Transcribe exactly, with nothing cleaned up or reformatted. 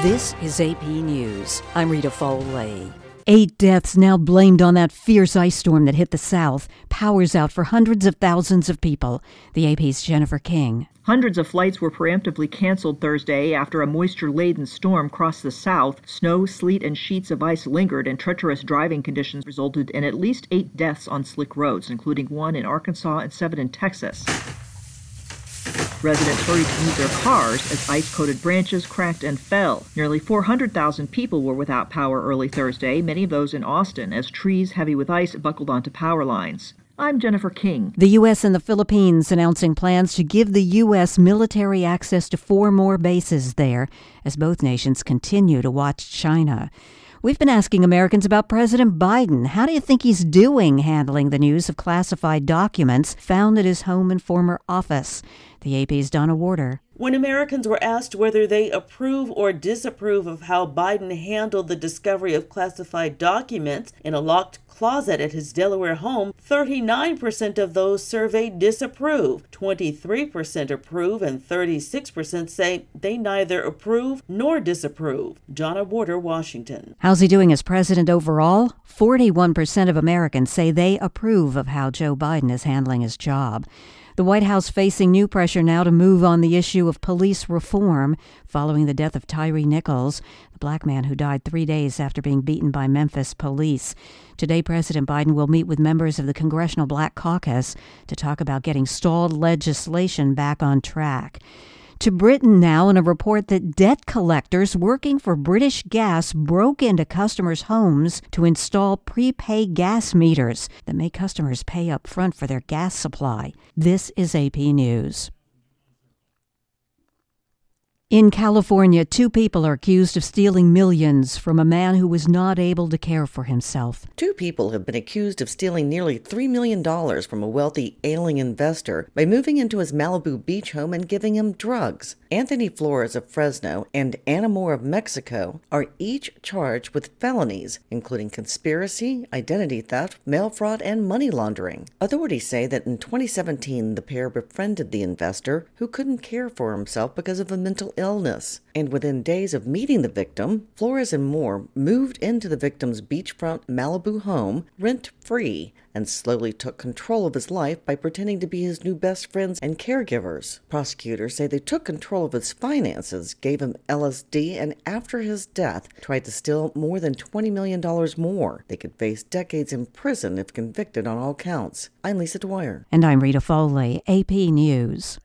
This is A P News. I'm Rita Foley. Eight deaths now blamed on that fierce ice storm that hit the South. Power's out for hundreds of thousands of people. The A P's Jennifer King. Hundreds of flights were preemptively canceled Thursday after a moisture-laden storm crossed the South. Snow, sleet, and sheets of ice lingered, and treacherous driving conditions resulted in at least eight deaths on slick roads, including one in Arkansas and seven in Texas. Residents hurried to move their cars as ice-coated branches cracked and fell. Nearly four hundred thousand people were without power early Thursday, many of those in Austin, as trees heavy with ice buckled onto power lines. I'm Jennifer King. The U S and the Philippines announcing plans to give the U S military access to four more bases there as both nations continue to watch China. We've been asking Americans about President Biden. How do you think he's doing handling the news of classified documents found at his home and former office? The A P's Donna Warder. When Americans were asked whether they approve or disapprove of how Biden handled the discovery of classified documents in a locked closet at his Delaware home, thirty-nine percent of those surveyed disapprove, twenty-three percent approve, and thirty-six percent say they neither approve nor disapprove. Donna Warder, Washington. How's he doing as president overall? forty-one percent of Americans say they approve of how Joe Biden is handling his job. The White House facing new pressure now to move on the issue of police reform following the death of Tyree Nichols, the black man who died three days after being beaten by Memphis police. Today, President Biden will meet with members of the Congressional Black Caucus to talk about getting stalled legislation back on track. To Britain now, in a report that debt collectors working for British Gas broke into customers' homes to install prepaid gas meters that make customers pay up front for their gas supply. This is A P News. In California, two people are accused of stealing millions from a man who was not able to care for himself. Two people have been accused of stealing nearly three million dollars from a wealthy ailing investor by moving into his Malibu beach home and giving him drugs. Anthony Flores of Fresno and Anna Moore of Mexico are each charged with felonies, including conspiracy, identity theft, mail fraud, and money laundering. Authorities say that in twenty seventeen, the pair befriended the investor, who couldn't care for himself because of a mental illness. And within days of meeting the victim, Flores and Moore moved into the victim's beachfront Malibu home rent-free and slowly took control of his life by pretending to be his new best friends and caregivers. Prosecutors say they took control of his finances, gave him L S D, and after his death, tried to steal more than twenty million dollars more. They could face decades in prison if convicted on all counts. I'm Lisa Dwyer. And I'm Rita Foley, A P News.